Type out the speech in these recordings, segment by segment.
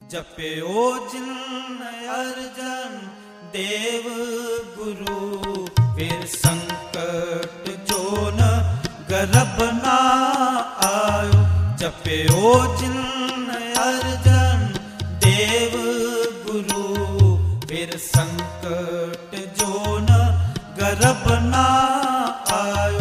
जप्यो जिन अर्जन देव गुरु, फिर संकट जो न गर्भ ना आयो। जप्यो जिन अर्जन देव गुरु, फिर संकट जो न गर्भ ना आयो।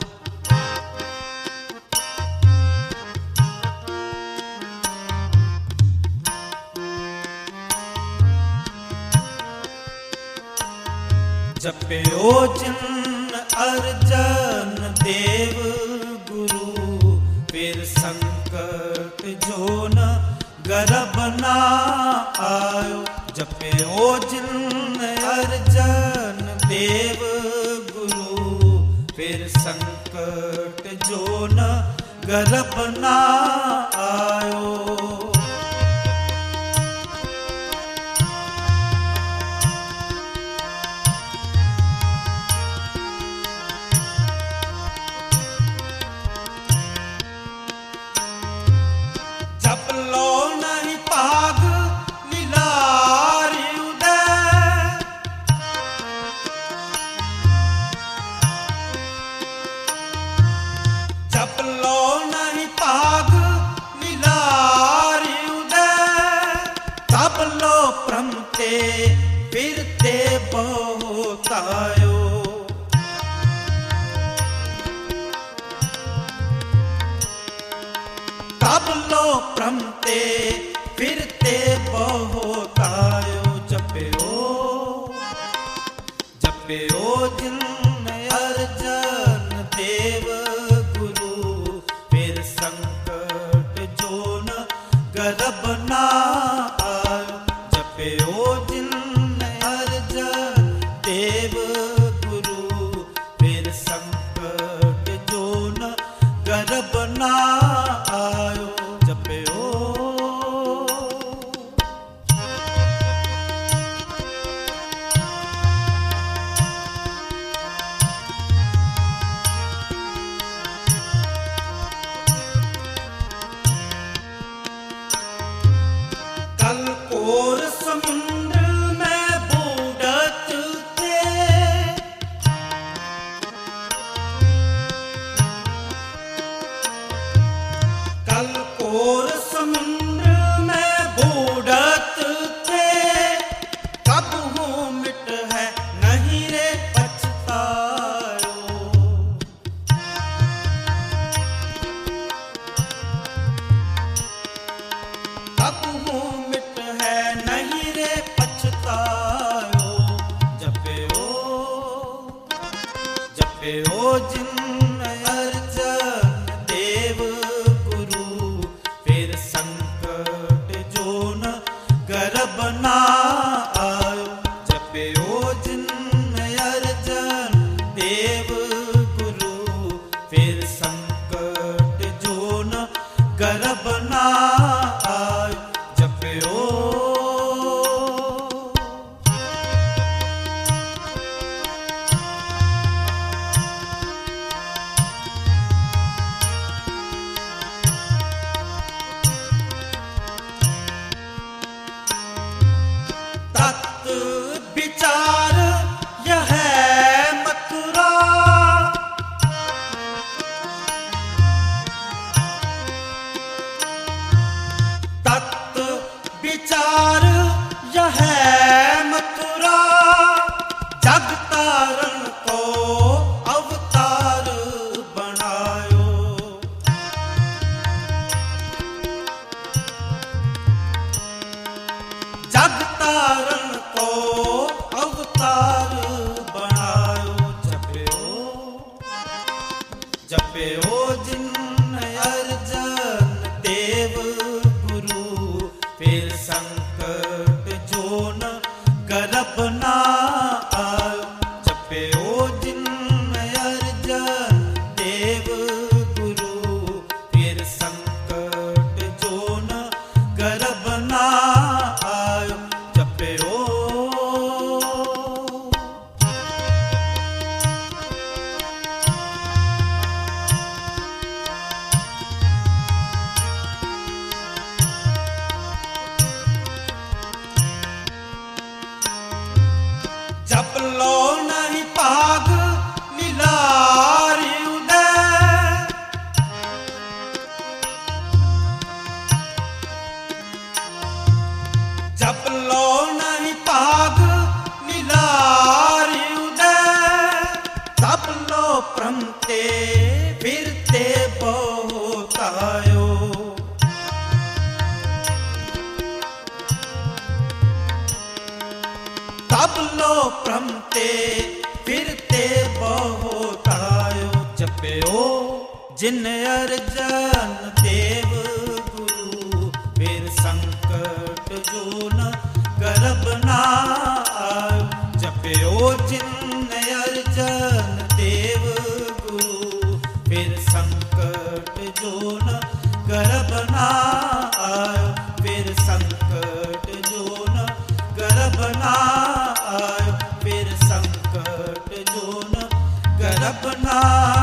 जप्यो जिन अर्जन देव गुरु, फिर संकट जो न गर्भ ना आयो। जप्यो जिन अर्जन देव गुरु, फिर संकट जो न गर्भ ना आयो। फिरते बहुत आयो। तब लो प्रमते फिरते बहुत आयो। जप्यो जिन अर्जन देव गुरु, फिर संकट जो न गर्भ ना आयो। जप्यो जिन अर्जन देव गुरु, फिर संकट जो न गर्भ ना आयो। जप्यो कलकोर समुद्र में बूढ़त थे, कलकोर समुद्र में बूढ़त थे। कब हूँ मिट है नहीं रे पछतायो। कब हूँ मिट है नहीं रे पछतायो। जप्यो जिन अर्जन देव गुरु, फिर संकट जो न गर्भ ना आयो। जप्यो जिन अर्जन देव गुरु, फिर संकट जो न गर्भ ना आयो। जप्यो तत् विचार यह मथुरा, तत् विचार यह मथुरा। जग तारण को अवतार बनायो। जग तारण को अवतार बनायो। जप्यो जिन अर्जन देव गुरु, फिर संकट जो न गर्भ ना आयो। जप्यो जिन अर्जन देव गुरु, फिर संकट जो न गर्भ ना आयो। जप्यो सब लो प्रमते फिरते बहुत आयो जपयो जिन अर्जन देव गुरु फिर संकट जो न गर्भ ना आयो जपयो जिन अर्जन देव गुरु फिर संकट जो न गर्भ ना आयो फिर संकट जो न गर्भ ना आयो फिर संकट जो न गर्भ ना